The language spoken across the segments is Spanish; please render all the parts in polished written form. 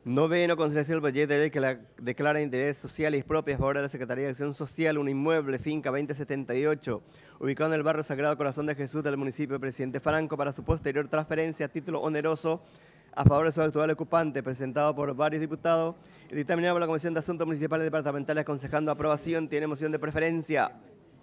Noveno, consideración del proyecto de ley que declara interés social y expropia a favor de la Secretaría de Acción Social un inmueble, finca 2078, ubicado en el barrio Sagrado Corazón de Jesús del municipio de Presidente Franco, para su posterior transferencia a título oneroso a favor de su actual ocupante, presentado por varios diputados y dictaminado por la Comisión de Asuntos Municipales y Departamentales, aconsejando aprobación. Tiene moción de preferencia.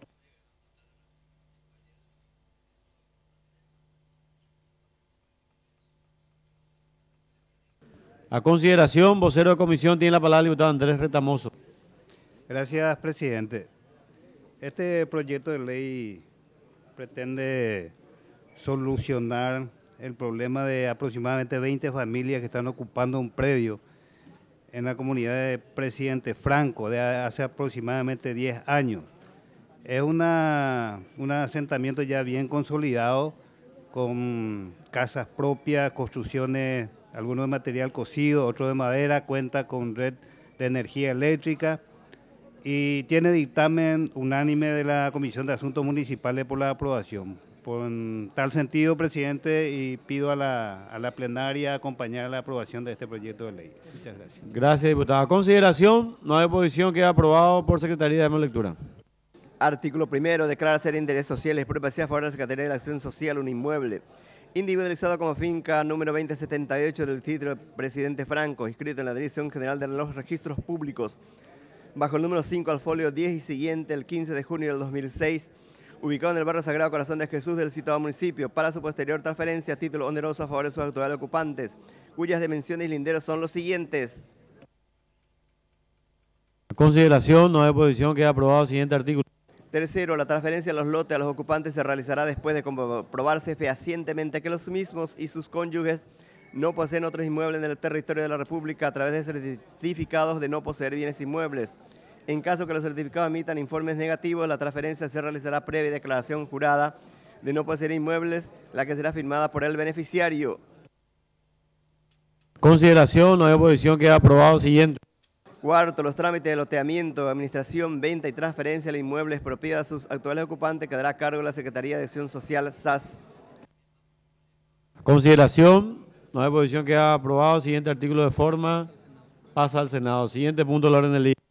A consideración, vocero de comisión, tiene la palabra el diputado Andrés Retamoso. Gracias, presidente. Este proyecto de ley pretende solucionar el problema de aproximadamente 20 familias que están ocupando un predio en la comunidad de Presidente Franco de hace aproximadamente 10 años. Es un asentamiento ya bien consolidado, con casas propias, construcciones, algunos de material cocido, otros de madera, cuenta con red de energía eléctrica y tiene dictamen unánime de la Comisión de Asuntos Municipales por la aprobación. Por tal sentido, presidente, y pido a la plenaria acompañar la aprobación de este proyecto de ley. Muchas gracias. Gracias, diputado. A consideración, no hay oposición, queda aprobado por secretaría. Demos lectura. Artículo primero, declara ser de interés social y expropiación a favor de la Secretaría de la Acción Social un inmueble individualizado como finca número 2078 del título de Presidente Franco, inscrito en la Dirección General de los Registros Públicos, bajo el número 5 al folio 10 y siguiente, el 15 de junio del 2006, ubicado en el barrio Sagrado Corazón de Jesús del citado municipio, para su posterior transferencia a título oneroso a favor de sus actuales ocupantes, cuyas dimensiones y linderos son los siguientes. A consideración, no hay oposición, queda aprobado el siguiente artículo. Tercero, la transferencia de los lotes a los ocupantes se realizará después de comprobarse fehacientemente que los mismos y sus cónyuges no poseen otros inmuebles en el territorio de la República a través de certificados de no poseer bienes inmuebles. En caso que los certificados emitan informes negativos, la transferencia se realizará previa declaración jurada de no poseer inmuebles, la que será firmada por el beneficiario. Consideración, no hay oposición, queda aprobado el siguiente. Cuarto, los trámites de loteamiento, administración, venta y transferencia de inmuebles propiedad a sus actuales ocupantes quedará a cargo de la Secretaría de Acción Social, SAS. Consideración, no hay oposición, queda aprobado el siguiente artículo de forma, pasa al Senado. Siguiente punto del orden del día.